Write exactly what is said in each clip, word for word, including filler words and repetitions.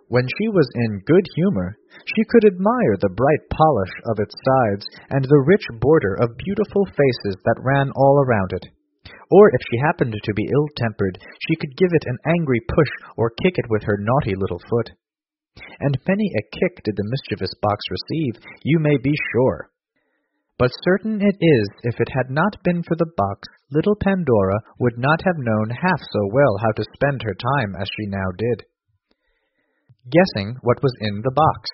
When she was in good humor, she could admire the bright polish of its sides and the rich border of beautiful faces that ran all around it. Or if she happened to be ill-tempered, she could give it an angry push or kick it with her naughty little foot. And many a kick did the mischievous box receive, you may be sure. But certain it is, if it had not been for the box, little Pandora would not have known half so well how to spend her time as she now did. Guessing what was in the box.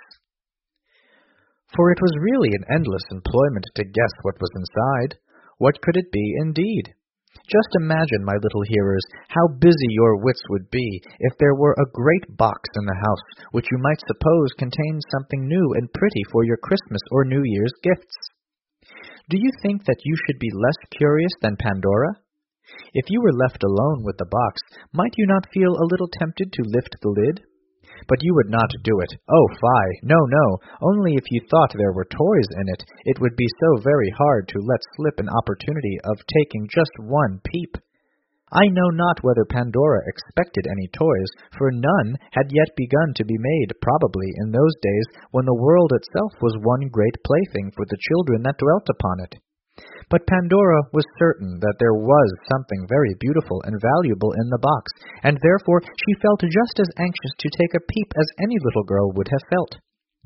For it was really an endless employment to guess what was inside. What could it be, indeed? Just imagine, my little hearers, how busy your wits would be if there were a great box in the house, which you might suppose contained something new and pretty for your Christmas or New Year's gifts. Do you think that you should be less curious than Pandora? If you were left alone with the box, might you not feel a little tempted to lift the lid? But you would not do it. Oh, fie! No, no! Only if you thought there were toys in it, it would be so very hard to let slip an opportunity of taking just one peep. I know not whether Pandora expected any toys, for none had yet begun to be made, probably, in those days when the world itself was one great plaything for the children that dwelt upon it. But Pandora was certain that there was something very beautiful and valuable in the box, and therefore she felt just as anxious to take a peep as any little girl would have felt.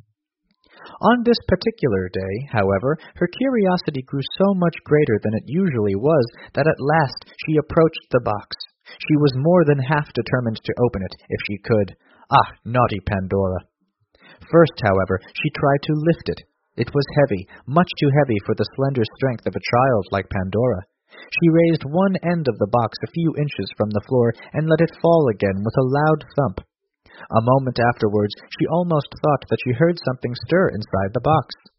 On this particular day, however, her curiosity grew so much greater than it usually was that at last she approached the box. She was more than half determined to open it, if she could. Ah, naughty Pandora! First, however, she tried to lift it. It was heavy, much too heavy for the slender strength of a child like Pandora. She raised one end of the box a few inches from the floor and let it fall again with a loud thump. A moment afterwards, she almost thought that she heard something stir inside the box.